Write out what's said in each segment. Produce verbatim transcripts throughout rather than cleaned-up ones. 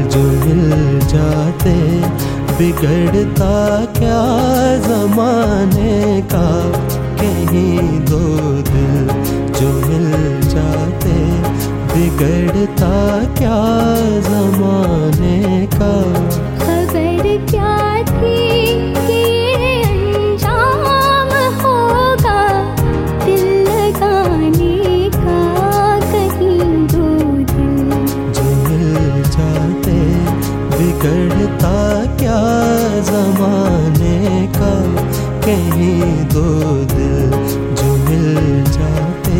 जो मिल जाते, बिगड़ता क्या ज़माने का। कहीं दो दिल जो मिल जाते, बिगड़ता क्या ज़माने का। खबर क्या थी कि ये अंजाम होगा दिल लगाने का। कहीं दो दिल जो मिल जाते, बिगड़ता क्या ज़माने का। कहीं दो दिल जो मिल जाते।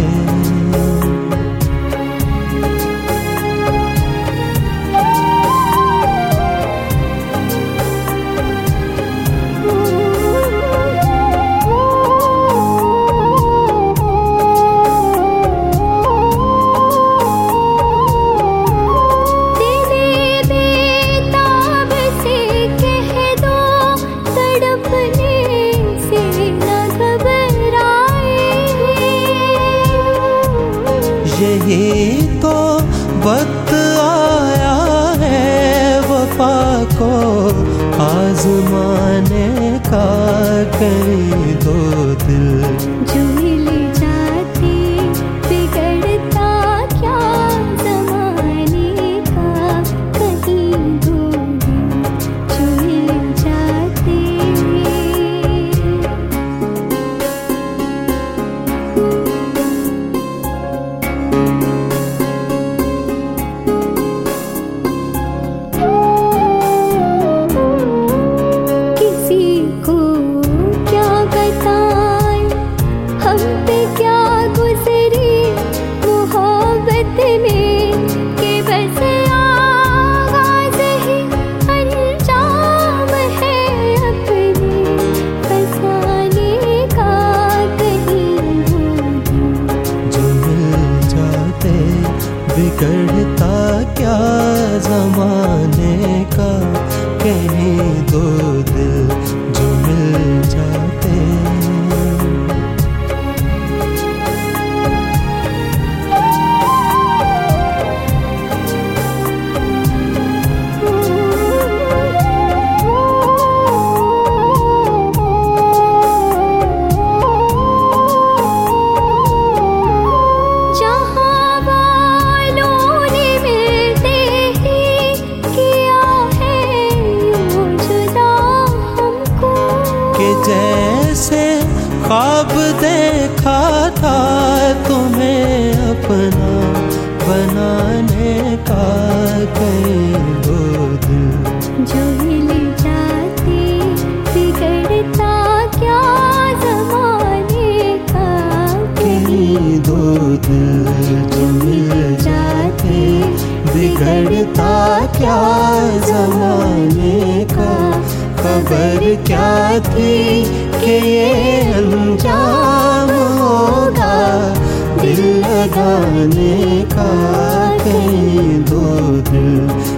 यही तो वक्त आया है वफा को आज़माने का। कहीं दो दिल जो मिल जाते, बिगड़ता क्या ज़माने का। कहीं दो दिल जो मिल जाते। बिगड़ता क्या ज़माने का। कहीं दो दिल जो मिल जाते। जैसे ख्वाब देखा था तुम्हें अपना बनाने का। कहीं दो दिल जो मिल जाते, बिगड़ता क्या ज़माने का। कहीं दो दिल जो मिल जाते, बिगड़ता क्या ज़माने का। खबर क्या थी कि ये अंजाम होगा दिल लगाने का। कहीं दो दिल